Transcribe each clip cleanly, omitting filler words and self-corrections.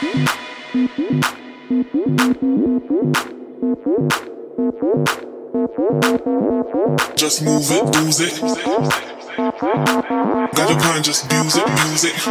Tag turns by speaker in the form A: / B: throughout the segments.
A: Just move it, lose it. Got a plan, just abuse it, use it.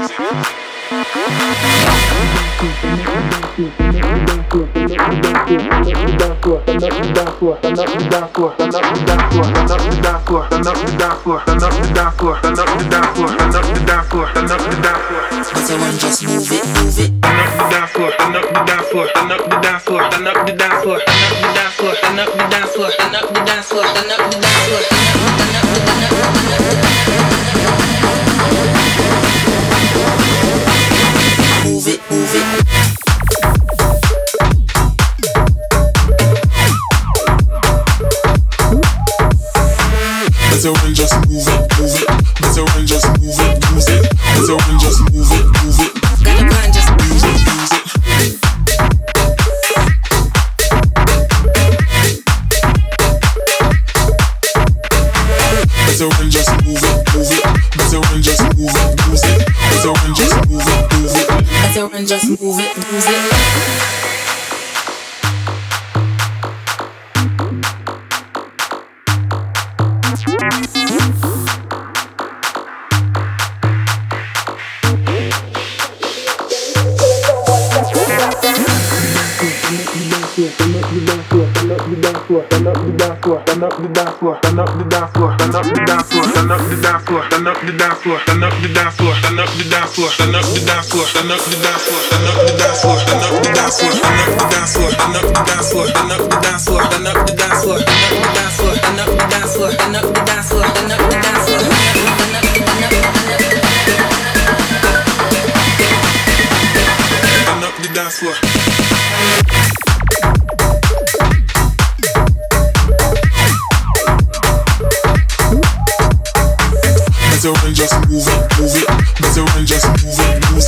A: Better run, just move it, move it. Turn up the dance floor, turn up the dance floor, turn up the dance floor, turn up the dance floor, turn up the dance floor, turn up the dance floor, turn up the dance floor, turn up the dance floor, move it, move it. Better run, just move it, move it. Better run, just move it, use it. Better run, just move it, move it. Got a plan, just use it, use it. Better run, just move it, move it. Better run, just move it, use it. Better run, just move it, move it. Better run, just move it, use it. Better run, just move it, move it. Better run, just move it, move it.